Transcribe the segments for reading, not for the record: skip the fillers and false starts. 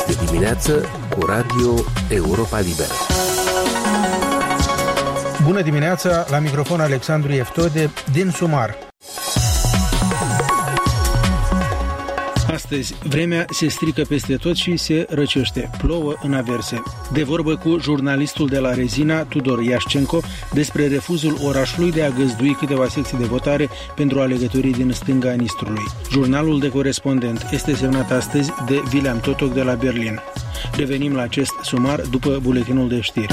Este dimineață cu Radio Europa Liberă. Bună dimineața, la microfon Alexandru Eftode din Sumar. Astăzi, vremea se strică peste tot și se răcește. Plouă în averse. De vorbă cu jurnalistul de la Rezina, Tudor Iașcenco, despre refuzul orașului de a găzdui câteva secții de votare pentru alegătorii din stânga Nistrului. Jurnalul de corespondent este semnat astăzi de William Totok de la Berlin. Revenim la acest sumar după buletinul de știri.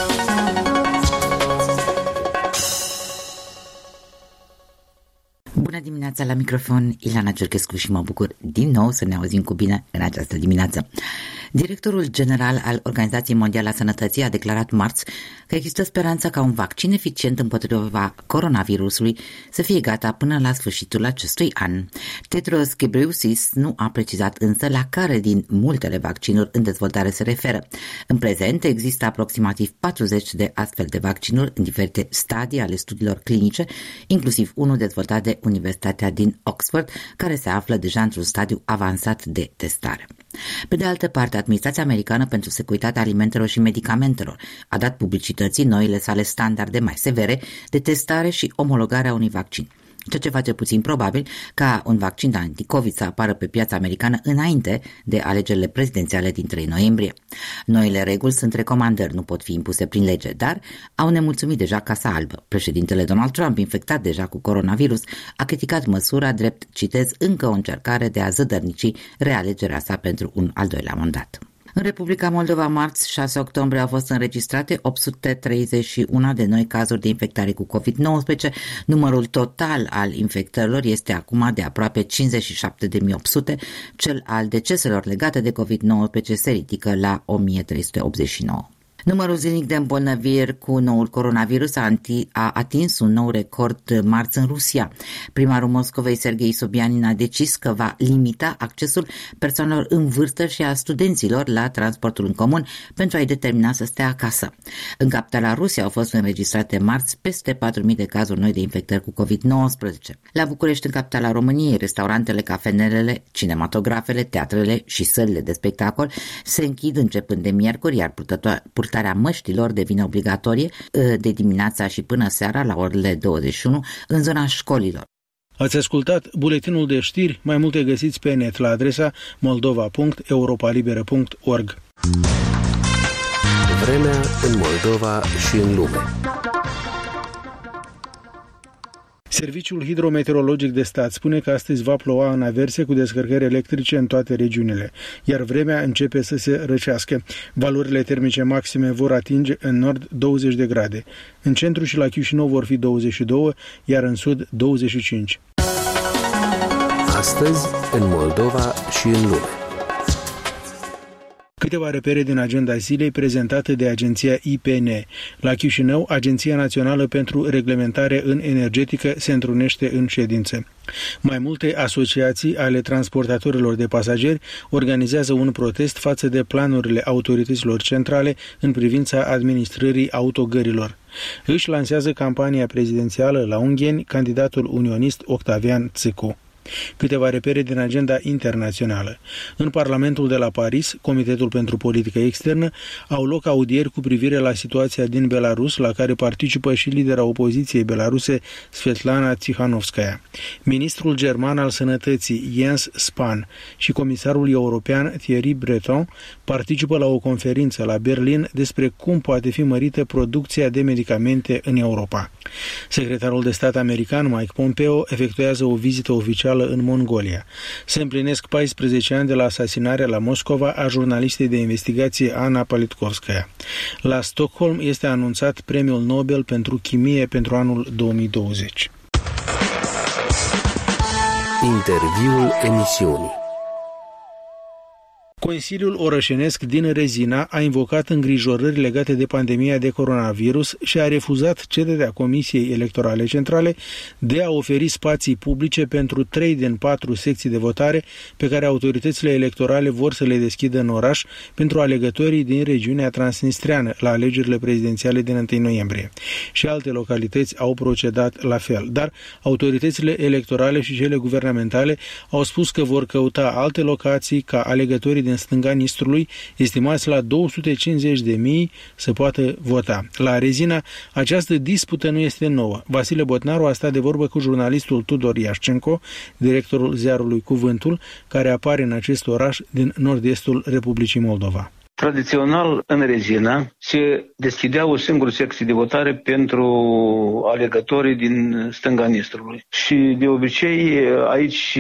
Bună dimineața, la microfon Ileana Cerchescu și mă bucur din nou să ne auzim cu bine în această dimineață. Directorul general al Organizației Mondiale a Sănătății a declarat marți că există speranța ca un vaccin eficient împotriva coronavirusului să fie gata până la sfârșitul acestui an. Tedros Ghebreyesus nu a precizat însă la care din multele vaccinuri în dezvoltare se referă. În prezent există aproximativ 40 de astfel de vaccinuri în diferite stadii ale studiilor clinice, inclusiv unul dezvoltat de Universitatea din Oxford, care se află deja într-un stadiu avansat de testare. Pe de altă parte, Administrația Americană pentru Securitatea Alimentelor și Medicamentelor a dat publicității noile sale standarde mai severe de testare și omologare a unui vaccin, ceea ce face puțin probabil ca un vaccin anti-COVID să apară pe piața americană înainte de alegerile prezidențiale din 3 noiembrie. Noile reguli sunt recomandări, nu pot fi impuse prin lege, dar au nemulțumit deja Casa Albă. Președintele Donald Trump, infectat deja cu coronavirus, a criticat măsura drept, citez, încă o încercare de a zădărnici realegerea sa pentru un al doilea mandat. În Republica Moldova, marți, 6 octombrie, au fost înregistrate 831 de noi cazuri de infectare cu COVID-19. Numărul total al infectărilor este acum de aproape 57.800. Cel al deceselor legate de COVID-19 se ridică la 1389. Numărul zilnic de îmbolnăviri cu noul coronavirus a atins un nou record marți în Rusia. Primarul Moscovei, Serghei Sobyanin, a decis că va limita accesul persoanelor în vârstă și a studenților la transportul în comun pentru a-i determina să stea acasă. În capitala Rusiei au fost înregistrate marți peste 4.000 de cazuri noi de infectări cu COVID-19. La București, în capitala României, restaurantele, cafenelele, cinematografele, teatrele și sălile de spectacol se închid începând de miercuri, iar purtarea măștilor devine obligatorie de dimineața și până seara la orele 21 în zona școlilor. Ați ascultat buletinul de știri, mai multe găsiți pe net la adresa moldova.europalibera.org. Vremea în Moldova și în lume. Serviciul hidrometeorologic de stat spune că astăzi va ploua în averse cu descărcări electrice în toate regiunile, iar vremea începe să se răcească. Valorile termice maxime vor atinge în nord 20 de grade. În centru și la Chișinău vor fi 22, iar în sud 25. Astăzi în Moldova și în lume. Câteva repere din agenda zilei prezentată de agenția IPN. La Chișinău, Agenția Națională pentru Reglementare în Energetică se întrunește în ședință. Mai multe asociații ale transportatorilor de pasageri organizează un protest față de planurile autorităților centrale în privința administrării autogărilor. Își lansează campania prezidențială la Ungheni candidatul unionist Octavian Țâcu. Câteva repere din agenda internațională. În Parlamentul de la Paris, Comitetul pentru Politică Externă, au loc audieri cu privire la situația din Belarus, la care participă și lidera opoziției belaruse, Svetlana Tsikhanovskaya. Ministrul german al Sănătății, Jens Spahn, și comisarul european, Thierry Breton, participă la o conferință la Berlin despre cum poate fi mărită producția de medicamente în Europa. Secretarul de stat american, Mike Pompeo, efectuează o vizită oficială în Mongolia. Se împlinesc 14 ani de la asasinarea la Moscova a jurnalistei de investigație Anna Politkovskaya. La Stockholm este anunțat Premiul Nobel pentru Chimie pentru anul 2020. Interviul emisiunii. Consiliul Orășenesc din Rezina a invocat îngrijorări legate de pandemia de coronavirus și a refuzat cererea Comisiei Electorale Centrale de a oferi spații publice pentru 3 din 4 secții de votare pe care autoritățile electorale vor să le deschidă în oraș pentru alegătorii din regiunea transnistreană la alegerile prezidențiale din 1 noiembrie. Și alte localități au procedat la fel, dar autoritățile electorale și cele guvernamentale au spus că vor căuta alte locații ca alegătorii din stânga Nistrului, estimați la 250.000 să poată vota. La Rezina, această dispută nu este nouă. Vasile Botnaru a stat de vorbă cu jurnalistul Tudor Iașcenco, directorul ziarului Cuvântul, care apare în acest oraș din nord-estul Republicii Moldova. Tradițional, în Rezina, se deschidea o singură secție de votare pentru alegătorii din stânga Nistrului. Și, de obicei, aici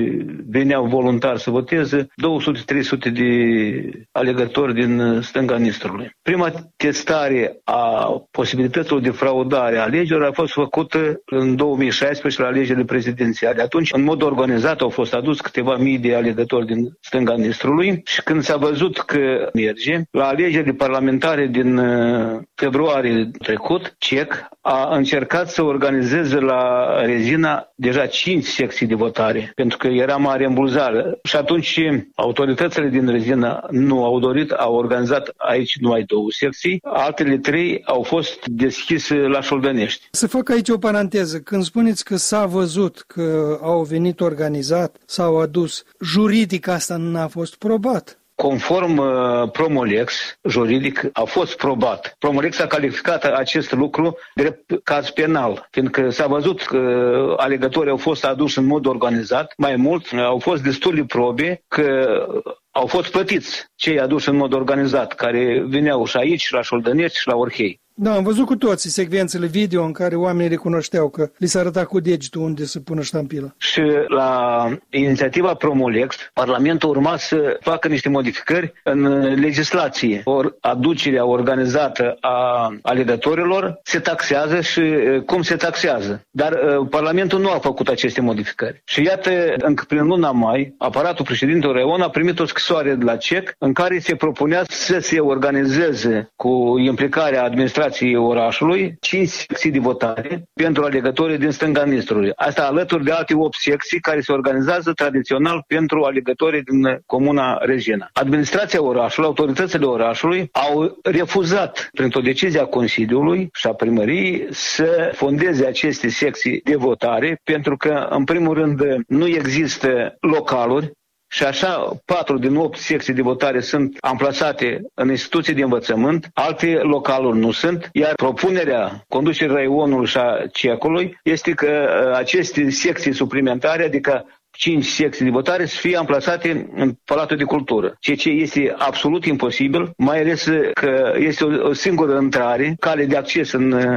veneau voluntari să voteze 200-300 de alegători din stânga Nistrului. Prima testare a posibilităților de fraudare a alegerilor a fost făcută în 2016 la alegerile prezidențiale. Atunci, în mod organizat, au fost adus câteva mii de alegători din stânga Nistrului și când s-a văzut că la alegerile parlamentare din februarie trecut, CEC a încercat să organizeze la Rezina deja 5 secții de votare, pentru că era mare îmbulzare. Și atunci autoritățile din Rezina nu au dorit, au organizat aici numai 2 secții, altele 3 au fost deschise la Șoldănești. Să fac aici o paranteză. Când spuneți că s-a văzut că au venit organizat, s-au adus, juridic asta n-a fost probat. Conform Promolex, juridic, a fost probat. Promolex a calificat acest lucru drept caz penal, fiindcă s-a văzut că alegătorii au fost aduși în mod organizat. Mai mult, au fost destule probe că au fost plătiți cei aduși în mod organizat, care veneau și aici, și la Șoldănești, și la Orhei. Da, am văzut cu toții secvențele video în care oamenii recunoșteau că li s-a arătat cu degetul unde să pună ștampila. Și la inițiativa Promolex, Parlamentul urma să facă niște modificări în legislație. Aducerea organizată a alegătorilor se taxează și cum se taxează. Dar Parlamentul nu a făcut aceste modificări. Și iată, încă prin luna mai, aparatul președintelui Raion a primit o scrisoare de la CEC în care se propunea să se organizeze cu implicarea administrației orașului 5 secții de votare pentru alegătorii din stânga Nistrului. Asta alături de alte 8 secții care se organizează tradițional pentru alegătorii din comuna Rezina. Administrația orașului, autoritățile orașului au refuzat printr-o decizie a Consiliului și a primăriei să fondeze aceste secții de votare pentru că, în primul rând, nu există localuri. Și așa, 4 din 8 secții de votare sunt amplasate în instituții de învățământ, alte localuri nu sunt, iar propunerea conducerii Raionului și a CEC-ului este că aceste secții suplimentare, adică 5 secții de votare, să fie amplasate în Palatul de Cultură, ceea ce este absolut imposibil, mai ales că este o singură intrare, cale de acces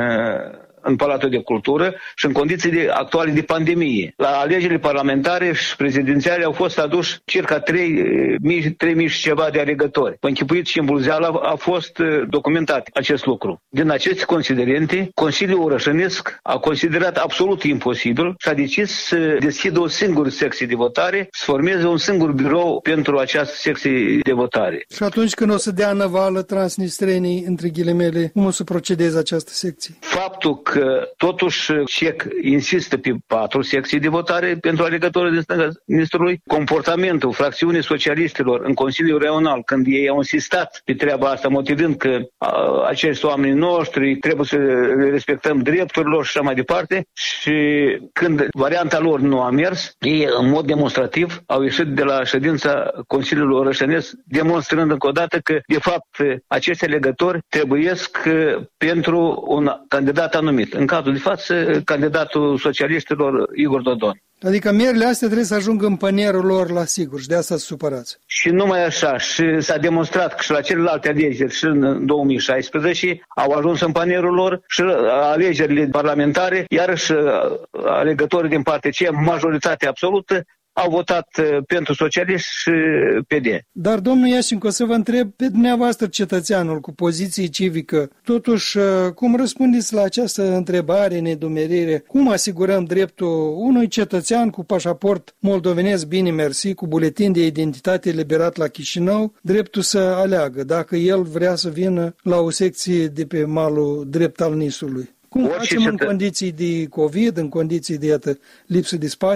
în Palatul de Cultură și în condițiile actuale de pandemie. La alegerile parlamentare și prezidențiale au fost aduși circa 3.000 și ceva de alegători. Închipuit și în Bulzeala a fost documentat acest lucru. Din aceste considerente, Consiliul Orășănesc a considerat absolut imposibil și a decis să deschidă o singură secție de votare, să formeze un singur birou pentru această secție de votare. Și atunci când o să dea năvală transnistrenii, între ghilimele, cum o să procedeze această secție? Faptul că totuși CEC insistă pe 4 secții de votare pentru alegătorii din stânga Nistrului, comportamentul fracțiunii socialistilor în Consiliul Raional, când ei au insistat pe treaba asta, motivând că acești oameni noștri trebuie să le respectăm drepturile și așa mai departe, și când varianta lor nu a mers, ei în mod demonstrativ au ieșit de la ședința Consiliului Orășănesc, demonstrând încă o dată că de fapt acești alegători trebuiesc pentru un candidat anumit. În cazul de față, candidatul socialiștilor Igor Dodon. Adică mierile astea trebuie să ajungă în panierul lor la sigur și de asta se supărați. Și numai așa, și s-a demonstrat că și la celelalte alegeri și în 2016 au ajuns în panierul lor și alegerile parlamentare, iarăși alegătorii din partea aceea, majoritatea absolută, au votat pentru socialiști și PD. Dar, domnul Iașenco, să vă întreb pe dumneavoastră, cetățeanul cu poziție civică, totuși, cum răspundeți la această întrebare, nedumerire? Cum asigurăm dreptul unui cetățean cu pașaport moldovenesc bine mersi, cu buletin de identitate eliberat la Chișinău, dreptul să aleagă dacă el vrea să vină la o secție de pe malul drept al Nistrului? Cum facem în condiții de COVID, în condiții de lipsă de spații?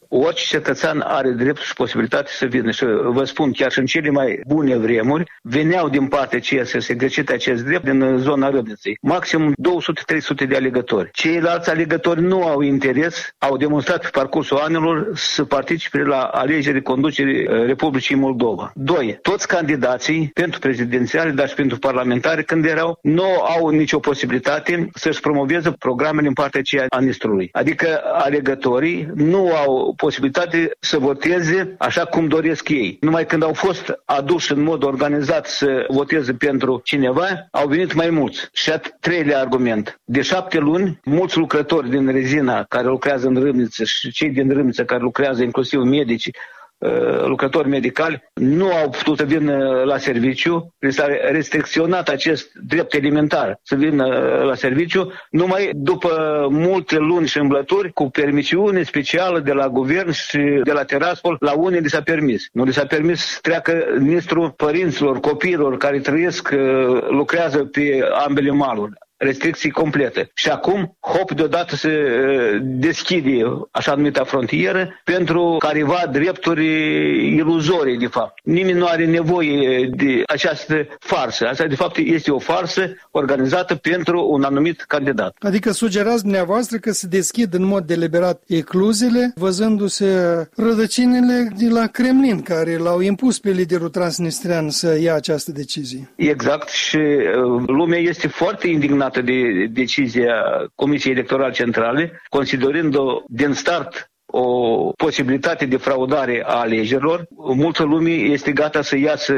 orice cetățean are dreptul și posibilitate să vină. Și vă spun, chiar și în cele mai bune vremuri, veneau din partea aceea să se exercite acest drept din zona Râmniței. Maxim 200-300 de alegători. Ceilalți alegători nu au interes, au demonstrat pe parcursul anilor să participe la alegerile conducerii Republicii Moldova. 2. Toți candidații pentru prezidențiale, dar și pentru parlamentare, când erau, nu au nicio posibilitate să-și promoveze programele în partea aceea a Nistrului. Adică alegătorii nu au posibilitate să voteze așa cum doresc ei. Numai când au fost aduși în mod organizat să voteze pentru cineva, au venit mai mulți. Și a treilea argument. De 7 luni, mulți lucrători din rezina care lucrează în Râmniță și cei din Râmniță care lucrează, inclusiv medici, lucrători medicali, nu au putut să vină la serviciu. S-a restricționat acest drept elementar să vină la serviciu numai după multe luni și îmblături, cu permisiune specială de la guvern și de la Tiraspol. La unii li s-a permis. Nu li s-a permis să treacă Nistru părinților, copiilor care trăiesc, lucrează pe ambele maluri. Restricții complete. Și acum, hop, deodată se deschide așa numita frontieră pentru careva drepturi iluzorii, de fapt. Nimeni nu are nevoie de această farsă. Asta, de fapt, este o farsă organizată pentru un anumit candidat. Adică sugerați dumneavoastră că se deschid în mod deliberat ecluzele, văzându-se rădăcinile de la Kremlin, care l-au impus pe liderul transnistrean să ia această decizie. Exact, și lumea este foarte indignată de decizia Comisiei Electorale Centrale, considerând-o din start o posibilitate de fraudare a alegerilor. Multă lume este gata să iasă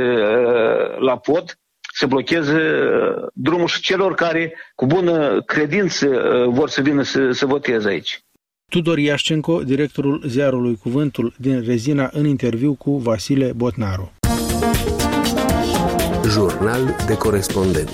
la pod, să blocheze drumul și celor care cu bună credință vor să vină să voteze aici. Tudor Iașcenco, directorul ziarului Cuvântul din Rezina, în interviu cu Vasile Botnaru. Jurnal de corespondent.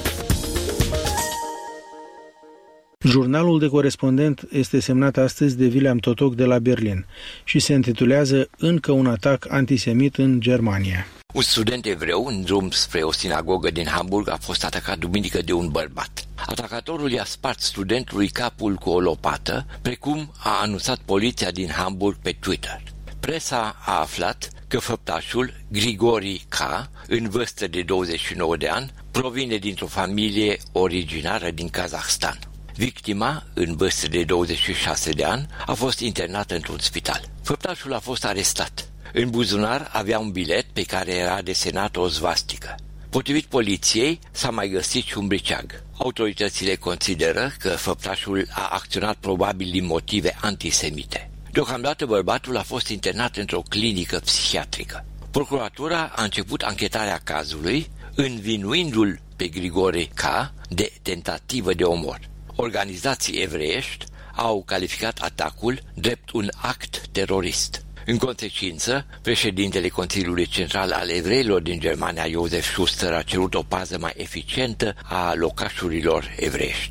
Jurnalul de corespondent este semnat astăzi de William Totoc de la Berlin și se intitulează Încă un atac antisemit în Germania. Un student evreu în drum spre o sinagogă din Hamburg a fost atacat duminică de un bărbat. Atacatorul i-a spart studentului capul cu o lopată, precum a anunțat poliția din Hamburg pe Twitter. Presa a aflat că făptașul, Grigori K., în vârstă de 29 de ani, provine dintr-o familie originară din Kazahstan. Victima, în vârstă de 26 de ani, a fost internată într-un spital. Făptașul a fost arestat. În buzunar avea un bilet pe care era desenată o svastică. Potrivit poliției, s-a mai găsit și un briceag. Autoritățile consideră că făptașul a acționat probabil din motive antisemite. Deocamdată bărbatul a fost internat într-o clinică psihiatrică. Procuratura a început anchetarea cazului, învinuindu-l pe Grigore K. de tentativă de omor. Organizații evreiești au calificat atacul drept un act terorist. În consecință, președintele Consiliului Central al Evreilor din Germania, Josef Schuster, a cerut o pază mai eficientă a locașurilor evreiești.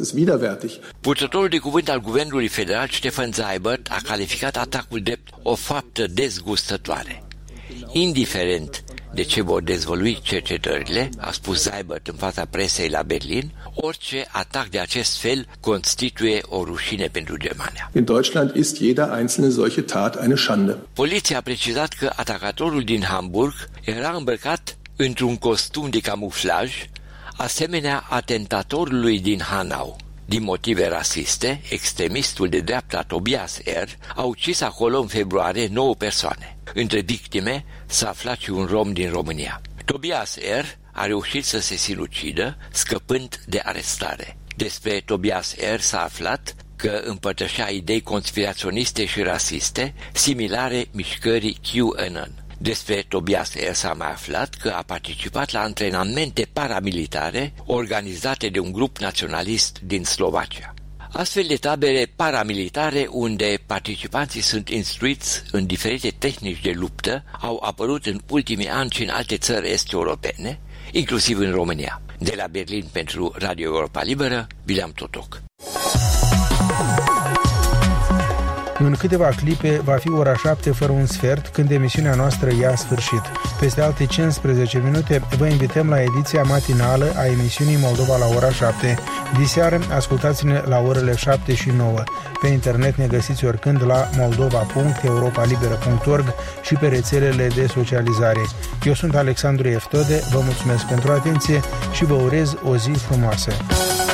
Purtătorul de cuvânt al Guvernului Federal, Stefan Seibert, a calificat atacul drept o faptă dezgustătoare. Indiferent de ce vor dezvălui cercetările, a spus Seibert în fața presei la Berlin, orice atac de acest fel constituie o rușine pentru Germania. In Deutschland ist jede einzelne solche Tat eine Schande. Poliția a precizat că atacatorul din Hamburg era îmbrăcat într-un costum de camuflaj, asemenea atentatorului din Hanau. Din motive rasiste, extremistul de dreapta Tobias R. a ucis acolo în februarie 9 persoane. Între victime s-a aflat și un rom din România. Tobias R. a reușit să se sinucidă, scăpând de arestare. Despre Tobias R. s-a aflat că împărtășea idei conspiraționiste și rasiste, similare mișcării QAnon. Despre Tobias R. s-a mai aflat că a participat la antrenamente paramilitare organizate de un grup naționalist din Slovacia. Astfel de tabere paramilitare unde participanții sunt instruiți în diferite tehnici de luptă au apărut în ultimii ani și în alte țări est-europene, inclusiv în România. De la Berlin pentru Radio Europa Liberă, William Totoc. În câteva clipe va fi ora 7 fără un sfert, când emisiunea noastră ia sfârșit. Peste alte 15 minute vă invităm la ediția matinală a emisiunii Moldova la ora 7. Diseară ascultați-ne la orele 7 și 9. Pe internet ne găsiți oricând la moldova.europalibera.org și pe rețelele de socializare. Eu sunt Alexandru Eftode, vă mulțumesc pentru atenție și vă urez o zi frumoasă.